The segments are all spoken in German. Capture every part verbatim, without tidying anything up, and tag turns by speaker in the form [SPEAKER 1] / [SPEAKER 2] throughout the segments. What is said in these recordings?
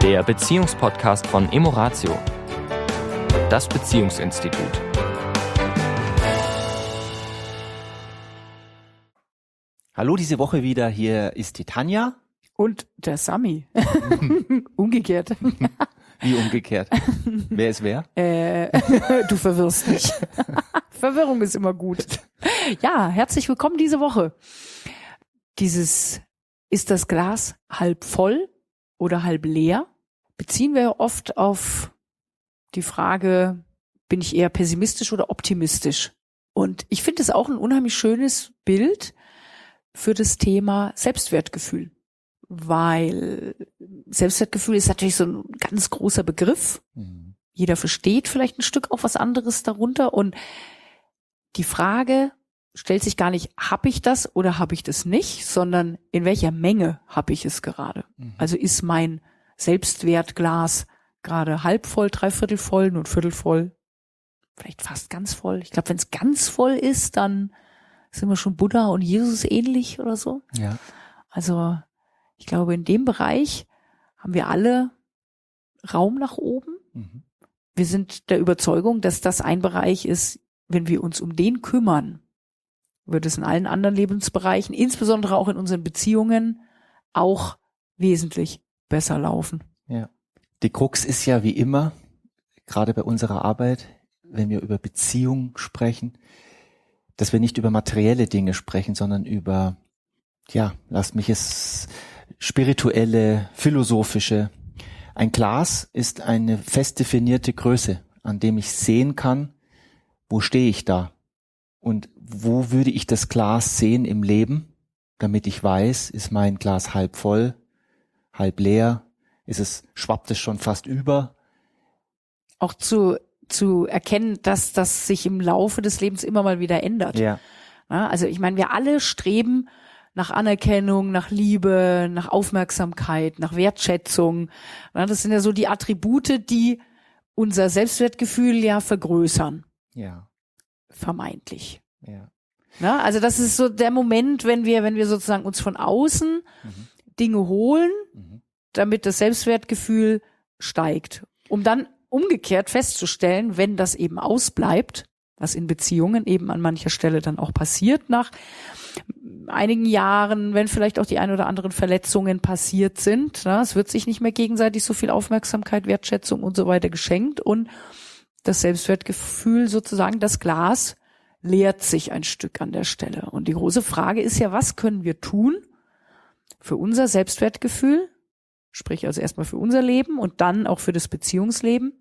[SPEAKER 1] der Beziehungspodcast von Emoratio, das Beziehungsinstitut.
[SPEAKER 2] Hallo, diese Woche wieder, hier ist die Tanja.
[SPEAKER 3] Und der Sami. Umgekehrt.
[SPEAKER 2] Wie umgekehrt? Wer ist wer?
[SPEAKER 3] Äh, du verwirrst mich. Verwirrung ist immer gut. Ja, herzlich willkommen diese Woche. Dieses, ist das Glas halb voll oder halb leer? Beziehen wir oft auf die Frage, bin ich eher pessimistisch oder optimistisch? Und ich finde es auch ein unheimlich schönes Bild für das Thema Selbstwertgefühl. Weil Selbstwertgefühl ist natürlich so ein ganz großer Begriff. Mhm. Jeder versteht vielleicht ein Stück auch was anderes darunter. Und die Frage stellt sich gar nicht, habe ich das oder habe ich das nicht, sondern in welcher Menge habe ich es gerade? Mhm. Also ist mein Selbstwertglas gerade halb voll, dreiviertel voll, nur ein Viertel voll, vielleicht fast ganz voll. Ich glaube, wenn es ganz voll ist, dann sind wir schon Buddha und Jesus ähnlich oder so.
[SPEAKER 2] Ja.
[SPEAKER 3] Also ich glaube, in dem Bereich haben wir alle Raum nach oben. Mhm. Wir sind der Überzeugung, dass das ein Bereich ist, wenn wir uns um den kümmern, wird es in allen anderen Lebensbereichen, insbesondere auch in unseren Beziehungen, auch wesentlich besser laufen.
[SPEAKER 2] Ja. Die Krux ist ja wie immer, gerade bei unserer Arbeit, wenn wir über Beziehung sprechen, dass wir nicht über materielle Dinge sprechen, sondern über, ja, lasst mich es spirituelle, philosophische. Ein Glas ist eine fest definierte Größe, an dem ich sehen kann, wo stehe ich da und wo würde ich das Glas sehen im Leben, damit ich weiß, ist mein Glas halb voll, halb leer, ist es, schwappt es schon fast über.
[SPEAKER 3] Auch zu zu erkennen, dass das sich im Laufe des Lebens immer mal wieder ändert.
[SPEAKER 2] Ja.
[SPEAKER 3] Ja, also ich meine, wir alle streben nach Anerkennung, nach Liebe, nach Aufmerksamkeit, nach Wertschätzung. Ja, das sind ja so die Attribute, die unser Selbstwertgefühl ja vergrößern.
[SPEAKER 2] Ja.
[SPEAKER 3] Vermeintlich.
[SPEAKER 2] Ja.
[SPEAKER 3] Ja, also das ist so der Moment, wenn wir, wenn wir sozusagen uns von außen mhm. Dinge holen, mhm. damit das Selbstwertgefühl steigt. Um dann umgekehrt festzustellen, wenn das eben ausbleibt, was in Beziehungen eben an mancher Stelle dann auch passiert nach einigen Jahren, wenn vielleicht auch die ein oder anderen Verletzungen passiert sind. Na, es wird sich nicht mehr gegenseitig so viel Aufmerksamkeit, Wertschätzung und so weiter geschenkt und das Selbstwertgefühl sozusagen, das Glas leert sich ein Stück an der Stelle. Und die große Frage ist ja, was können wir tun für unser Selbstwertgefühl? Sprich also erstmal für unser Leben und dann auch für das Beziehungsleben,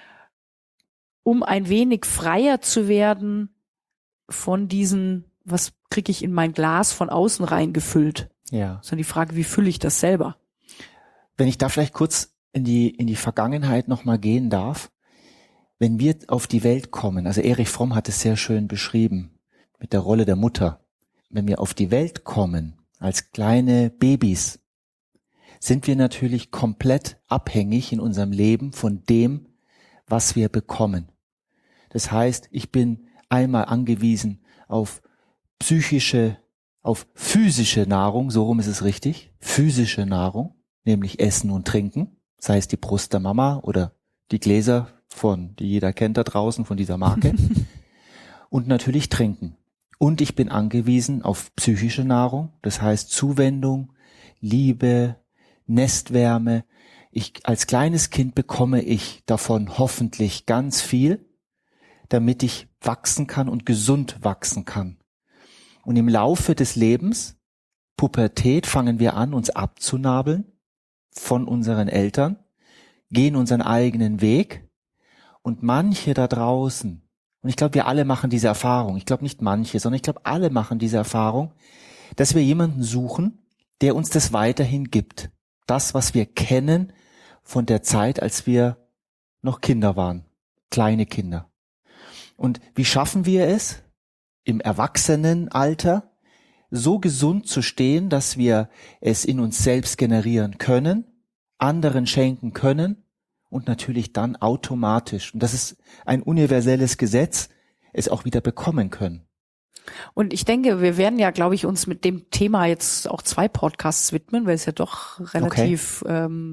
[SPEAKER 3] um ein wenig freier zu werden von diesen, was kriege ich in mein Glas von außen reingefüllt?
[SPEAKER 2] Ja.
[SPEAKER 3] Sondern die Frage, wie fülle ich das selber?
[SPEAKER 2] Wenn ich da vielleicht kurz in die, in die Vergangenheit nochmal gehen darf, wenn wir auf die Welt kommen, also Erich Fromm hat es sehr schön beschrieben, mit der Rolle der Mutter. Wenn wir auf die Welt kommen, als kleine Babys, sind wir natürlich komplett abhängig in unserem Leben von dem, was wir bekommen. Das heißt, ich bin einmal angewiesen auf psychische, auf physische Nahrung, so rum ist es richtig, physische Nahrung, nämlich Essen und Trinken, sei es die Brust der Mama oder die Gläser von, die jeder kennt da draußen, von dieser Marke, und natürlich Trinken. Und ich bin angewiesen auf psychische Nahrung, das heißt Zuwendung, Liebe, Nestwärme. Ich, als kleines Kind bekomme ich davon hoffentlich ganz viel, damit ich wachsen kann und gesund wachsen kann. Und im Laufe des Lebens, Pubertät, fangen wir an, uns abzunabeln von unseren Eltern, gehen unseren eigenen Weg und manche da draußen, und ich glaube, wir alle machen diese Erfahrung, ich glaube nicht manche, sondern ich glaube, alle machen diese Erfahrung, dass wir jemanden suchen, der uns das weiterhin gibt. Das, was wir kennen von der Zeit, als wir noch Kinder waren, kleine Kinder. Und wie schaffen wir es, im Erwachsenenalter so gesund zu stehen, dass wir es in uns selbst generieren können, anderen schenken können und natürlich dann automatisch, und das ist ein universelles Gesetz, es auch wieder bekommen können.
[SPEAKER 3] Und ich denke, wir werden ja, glaube ich, uns mit dem Thema jetzt auch zwei Podcasts widmen, weil es ja doch relativ, okay. ähm,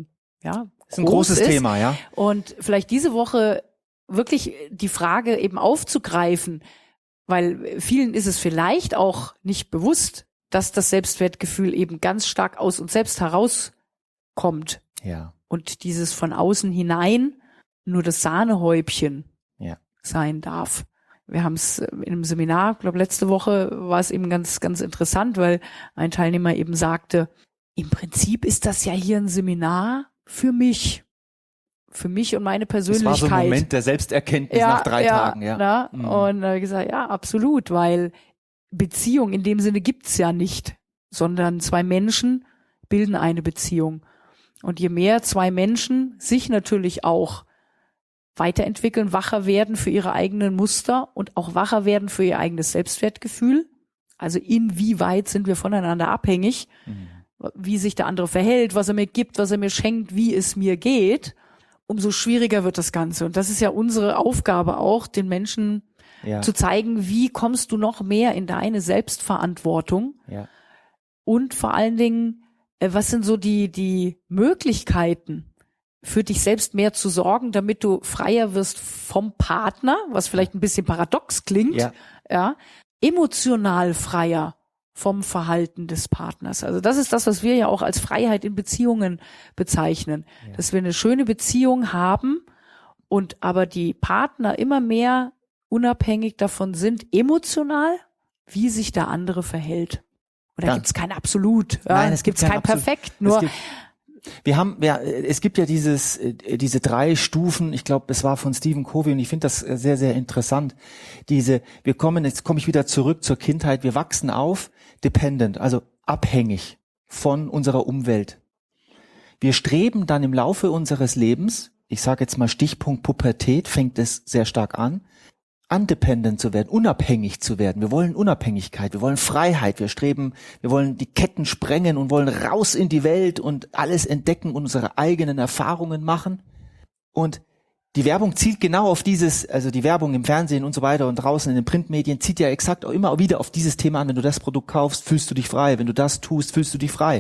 [SPEAKER 3] ja,
[SPEAKER 2] ist ein großes
[SPEAKER 3] ist.
[SPEAKER 2] Thema, ja.
[SPEAKER 3] Und vielleicht diese Woche wirklich die Frage eben aufzugreifen, weil vielen ist es vielleicht auch nicht bewusst, dass das Selbstwertgefühl eben ganz stark aus uns selbst herauskommt.
[SPEAKER 2] Ja.
[SPEAKER 3] Und dieses von außen hinein nur das Sahnehäubchen
[SPEAKER 2] Ja.
[SPEAKER 3] sein darf. Wir haben es in einem Seminar, ich glaube letzte Woche war es eben ganz, ganz interessant, weil ein Teilnehmer eben sagte, im Prinzip ist das ja hier ein Seminar für mich. Für mich und meine Persönlichkeit.
[SPEAKER 2] Das war so ein Moment der Selbsterkenntnis
[SPEAKER 3] ja,
[SPEAKER 2] nach drei
[SPEAKER 3] ja,
[SPEAKER 2] Tagen, ja.
[SPEAKER 3] Na?
[SPEAKER 2] Mhm.
[SPEAKER 3] Und da habe ich gesagt, ja, absolut, weil Beziehung in dem Sinne gibt's ja nicht, sondern zwei Menschen bilden eine Beziehung. Und je mehr zwei Menschen sich natürlich auch weiterentwickeln, wacher werden für ihre eigenen Muster und auch wacher werden für ihr eigenes Selbstwertgefühl, also inwieweit sind wir voneinander abhängig,
[SPEAKER 2] Mhm.
[SPEAKER 3] wie sich der andere verhält, was er mir gibt, was er mir schenkt, wie es mir geht, umso schwieriger wird das Ganze. Und das ist ja unsere Aufgabe auch, den Menschen
[SPEAKER 2] Ja.
[SPEAKER 3] zu zeigen, wie kommst du noch mehr in deine Selbstverantwortung
[SPEAKER 2] Ja.
[SPEAKER 3] und vor allen Dingen, äh, was sind so die, die Möglichkeiten, für dich selbst mehr zu sorgen, damit du freier wirst vom Partner, was vielleicht ein bisschen paradox klingt,
[SPEAKER 2] Ja.
[SPEAKER 3] ja, emotional freier vom Verhalten des Partners. Also das ist das, was wir ja auch als Freiheit in Beziehungen bezeichnen,
[SPEAKER 2] Ja.
[SPEAKER 3] dass wir eine schöne Beziehung haben und aber die Partner immer mehr unabhängig davon sind, emotional, wie sich der andere verhält. Und da
[SPEAKER 2] Ja.
[SPEAKER 3] gibt's kein Absolut. Ja,
[SPEAKER 2] Nein, es
[SPEAKER 3] es
[SPEAKER 2] gibt
[SPEAKER 3] gibt's
[SPEAKER 2] kein
[SPEAKER 3] kein
[SPEAKER 2] Absolut.
[SPEAKER 3] Perfekt.
[SPEAKER 2] Es
[SPEAKER 3] Nur
[SPEAKER 2] gibt, wir haben, ja, es gibt ja dieses, äh, diese drei Stufen. Ich glaube, es war von Stephen Covey und ich finde das äh, sehr, sehr interessant. Diese, wir kommen, jetzt komme ich wieder zurück zur Kindheit. Wir wachsen auf, dependent, also abhängig von unserer Umwelt. Wir streben dann im Laufe unseres Lebens, ich sage jetzt mal Stichpunkt Pubertät, fängt es sehr stark an, undependent zu werden, unabhängig zu werden. Wir wollen Unabhängigkeit, wir wollen Freiheit, wir streben, wir wollen die Ketten sprengen und wollen raus in die Welt und alles entdecken und unsere eigenen Erfahrungen machen. Und die Werbung zielt genau auf dieses, also die Werbung im Fernsehen und so weiter und draußen in den Printmedien zieht ja exakt auch immer wieder auf dieses Thema an. Wenn du das Produkt kaufst, fühlst du dich frei. Wenn du das tust, fühlst du dich frei.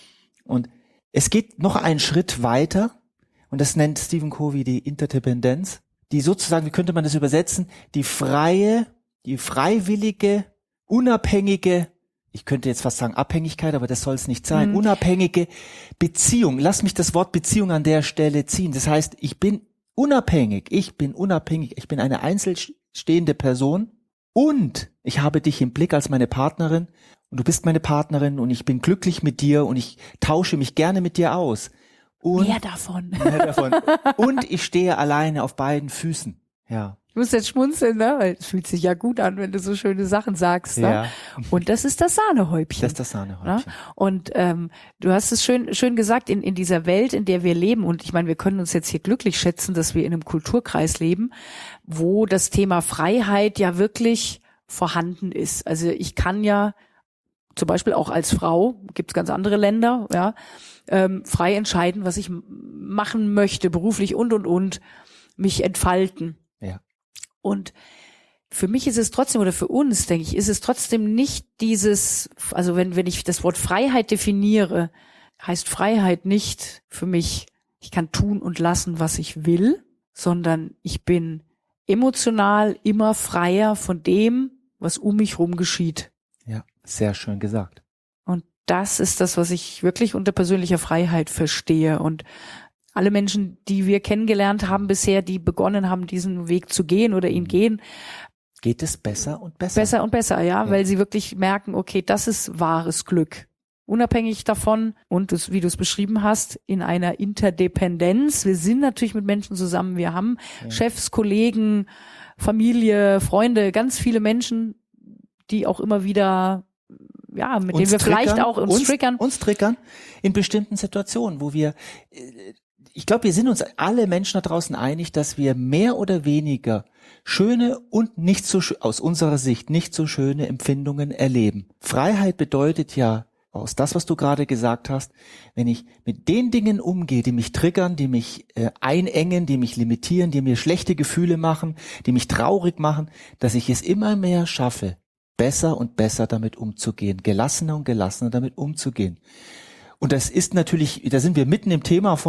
[SPEAKER 2] Und es geht noch einen Schritt weiter und das nennt Stephen Covey die Interdependenz, die sozusagen, wie könnte man das übersetzen, die freie, die freiwillige, unabhängige, ich könnte jetzt fast sagen Abhängigkeit, aber das soll es nicht sein,
[SPEAKER 3] Mhm.
[SPEAKER 2] unabhängige Beziehung. Lass mich das Wort Beziehung an der Stelle ziehen. Das heißt, ich bin unabhängig, ich bin unabhängig, ich bin eine einzelstehende Person und ich habe dich im Blick als meine Partnerin und du bist meine Partnerin und ich bin glücklich mit dir und ich tausche mich gerne mit dir aus. Und
[SPEAKER 3] mehr davon.
[SPEAKER 2] mehr davon. Und ich stehe alleine auf beiden Füßen. Ja.
[SPEAKER 3] Ich muss jetzt schmunzeln, ne? Weil es fühlt sich ja gut an, wenn du so schöne Sachen sagst. Ne?
[SPEAKER 2] Ja.
[SPEAKER 3] Und das ist das Sahnehäubchen.
[SPEAKER 2] Das ist das Sahnehäubchen.
[SPEAKER 3] Ne? Und ähm, du hast es schön schön gesagt, in, in dieser Welt, in der wir leben, und ich meine, wir können uns jetzt hier glücklich schätzen, dass wir in einem Kulturkreis leben, wo das Thema Freiheit ja wirklich vorhanden ist. Also ich kann ja zum Beispiel auch als Frau, gibt es ganz andere Länder, ja, ähm, frei entscheiden, was ich m- machen möchte, beruflich und, und, und, mich entfalten.
[SPEAKER 2] Ja.
[SPEAKER 3] Und für mich ist es trotzdem, oder für uns, denke ich, ist es trotzdem nicht dieses, also wenn, wenn ich das Wort Freiheit definiere, heißt Freiheit nicht für mich, ich kann tun und lassen, was ich will, sondern ich bin emotional immer freier von dem, was um mich rum geschieht.
[SPEAKER 2] Ja, sehr schön gesagt.
[SPEAKER 3] Und das ist das, was ich wirklich unter persönlicher Freiheit verstehe. Und alle Menschen, die wir kennengelernt haben bisher, die begonnen haben, diesen Weg zu gehen oder ihn gehen,
[SPEAKER 2] Geht es besser und besser?
[SPEAKER 3] besser und besser, ja,
[SPEAKER 2] Ja.
[SPEAKER 3] weil sie wirklich merken, okay, das ist wahres Glück. Unabhängig davon und das, wie du es beschrieben hast, in einer Interdependenz. Wir sind natürlich mit Menschen zusammen. Wir haben
[SPEAKER 2] Ja.
[SPEAKER 3] Chefs, Kollegen, Familie, Freunde, ganz viele Menschen, die auch immer wieder, ja, mit denen wir vielleicht
[SPEAKER 2] triggern,
[SPEAKER 3] auch uns,
[SPEAKER 2] uns
[SPEAKER 3] triggern.
[SPEAKER 2] Uns triggern in bestimmten Situationen, wo wir, äh, ich glaube, wir sind uns alle Menschen da draußen einig, dass wir mehr oder weniger schöne und nicht so schö- aus unserer Sicht nicht so schöne Empfindungen erleben. Freiheit bedeutet ja, aus das, was du gerade gesagt hast, wenn ich mit den Dingen umgehe, die mich triggern, die mich äh, einengen, die mich limitieren, die mir schlechte Gefühle machen, die mich traurig machen, dass ich es immer mehr schaffe, besser und besser damit umzugehen, gelassener und gelassener damit umzugehen. Und das ist natürlich, da sind wir mitten im Thema von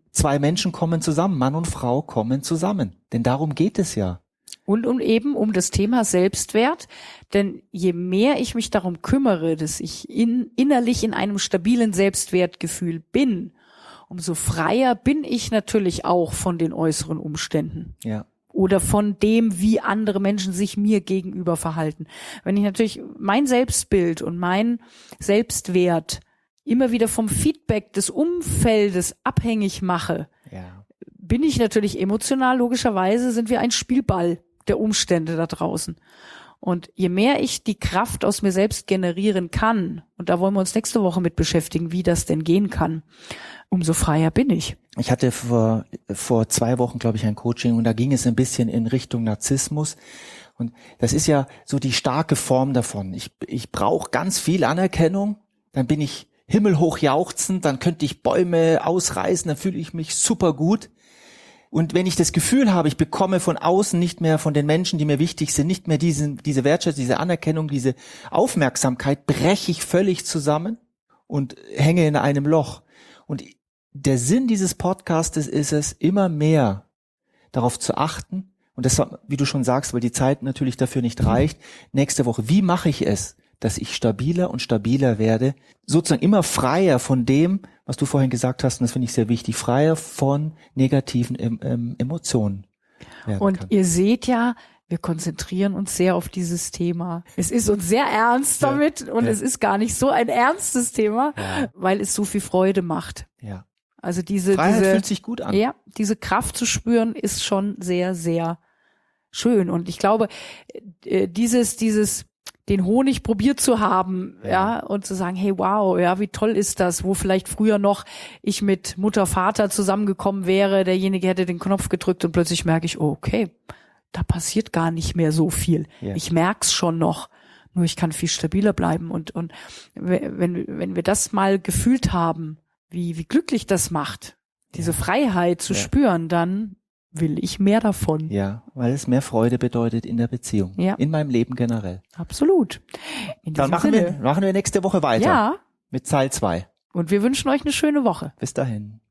[SPEAKER 2] Zwei Menschen kommen zusammen, Mann und Frau kommen zusammen. Denn darum geht es ja.
[SPEAKER 3] Und um eben um das Thema Selbstwert. Denn je mehr ich mich darum kümmere, dass ich in, innerlich in einem stabilen Selbstwertgefühl bin, umso freier bin ich natürlich auch von den äußeren Umständen.
[SPEAKER 2] Ja.
[SPEAKER 3] Oder von dem, wie andere Menschen sich mir gegenüber verhalten. Wenn ich natürlich mein Selbstbild und mein Selbstwert immer wieder vom Feedback des Umfeldes abhängig mache,
[SPEAKER 2] Ja.
[SPEAKER 3] bin ich natürlich emotional, logischerweise sind wir ein Spielball der Umstände da draußen. Und je mehr ich die Kraft aus mir selbst generieren kann, und da wollen wir uns nächste Woche mit beschäftigen, wie das denn gehen kann, umso freier bin ich.
[SPEAKER 2] Ich hatte vor, vor zwei Wochen, glaube ich, ein Coaching und da ging es ein bisschen in Richtung Narzissmus. Und das ist ja so die starke Form davon. Ich, ich brauche ganz viel Anerkennung, dann bin ich himmelhoch jauchzend, dann könnte ich Bäume ausreißen, dann fühle ich mich super gut. Und wenn ich das Gefühl habe, ich bekomme von außen nicht mehr, von den Menschen, die mir wichtig sind, nicht mehr diesen, diese Wertschätzung, diese Anerkennung, diese Aufmerksamkeit, breche ich völlig zusammen und hänge in einem Loch. Und der Sinn dieses Podcastes ist es, immer mehr darauf zu achten, und das war, wie du schon sagst, weil die Zeit natürlich dafür nicht reicht, nächste Woche, wie mache ich es, dass ich stabiler und stabiler werde, sozusagen immer freier von dem, was du vorhin gesagt hast, und das finde ich sehr wichtig, freier von negativen ähm, Emotionen werden
[SPEAKER 3] Und
[SPEAKER 2] kann.
[SPEAKER 3] ihr seht ja, wir konzentrieren uns sehr auf dieses Thema. Es ist uns sehr ernst damit
[SPEAKER 2] Ja.
[SPEAKER 3] und
[SPEAKER 2] Ja.
[SPEAKER 3] es ist gar nicht so ein ernstes Thema,
[SPEAKER 2] Ja.
[SPEAKER 3] weil es so viel Freude macht.
[SPEAKER 2] Ja.
[SPEAKER 3] Also diese,
[SPEAKER 2] Freiheit
[SPEAKER 3] diese,
[SPEAKER 2] fühlt sich gut an.
[SPEAKER 3] ja, diese Kraft zu spüren ist schon sehr, sehr schön. Und ich glaube, äh, dieses, dieses, den Honig probiert zu haben, ja. ja, und zu sagen, hey, wow, ja, wie toll ist das, wo vielleicht früher noch ich mit Mutter, Vater zusammengekommen wäre, derjenige hätte den Knopf gedrückt und plötzlich merke ich, oh, okay, da passiert gar nicht mehr so viel.
[SPEAKER 2] Ja.
[SPEAKER 3] Ich merk's schon noch, nur ich kann viel stabiler bleiben und, und wenn, wenn wir das mal gefühlt haben, wie, wie glücklich das macht, diese
[SPEAKER 2] Ja.
[SPEAKER 3] Freiheit zu
[SPEAKER 2] Ja.
[SPEAKER 3] spüren, dann will ich mehr davon.
[SPEAKER 2] Ja, weil es mehr Freude bedeutet in der Beziehung,
[SPEAKER 3] Ja.
[SPEAKER 2] in meinem Leben generell.
[SPEAKER 3] Absolut. In
[SPEAKER 2] Dann
[SPEAKER 3] diesem
[SPEAKER 2] machen
[SPEAKER 3] Sinne.
[SPEAKER 2] wir, machen wir nächste Woche weiter
[SPEAKER 3] Ja,
[SPEAKER 2] mit Teil zwei.
[SPEAKER 3] und wir wünschen euch eine schöne Woche.
[SPEAKER 2] Bis dahin.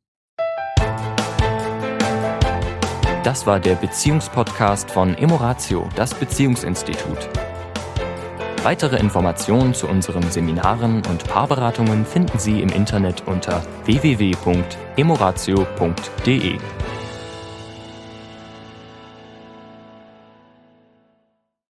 [SPEAKER 1] Das war der Beziehungspodcast von Emoratio, das Beziehungsinstitut. Weitere Informationen zu unseren Seminaren und Paarberatungen finden Sie im Internet unter w w w punkt emoratio punkt d e.